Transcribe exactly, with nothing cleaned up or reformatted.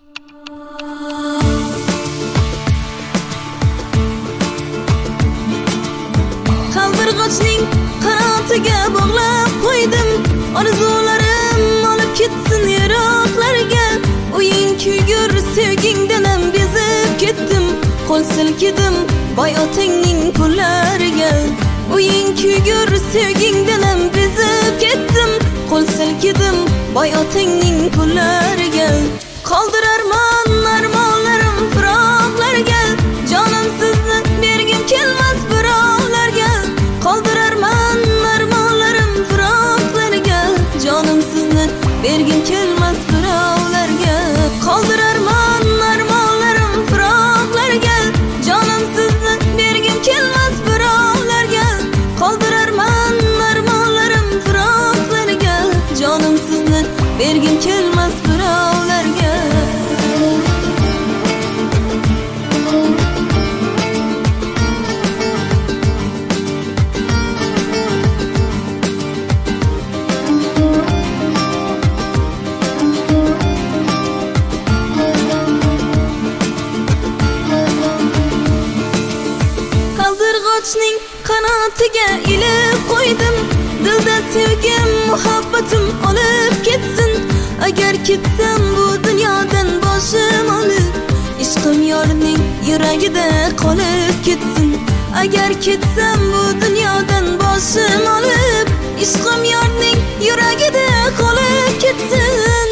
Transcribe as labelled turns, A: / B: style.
A: Qaldirg'ochning qanotiga bog'lab qo'ydim, orzularim olib ketsin yiroqlarga. O'yin kuygur sevgingdanam bezib ketdim, qo'l silkidim boy otangning pullariga. O'yin kuygur sevgingdanam bezib ketdim, qo'l silkidim boy otangning pullariga. Qoldirarman armonlarim firoqlarga, jonim sizni bergim kelmas birovlarga. Qoldirarman armonlarim firoqlarga, jonim sizni bergim kelmas birovlarga. Qoldirarman armonlarim firoqlarga, jonim sizni bergim kelmas birovlarga. Qoldirarman armonlarim firoqlarga, jonim sizni bergim kelmas birovlarga. Qaldirg'ochning qanotiga ilib qo'ydim, dilda sevgim muhabbatim olib ketsin. Agar ketsam bu dunyodan boshim olib, ishqim yorning yuragida qolib ketsin. Agar ketsam bu dunyodan boshim olib, ishqim yorning yuragida qolib ketsin.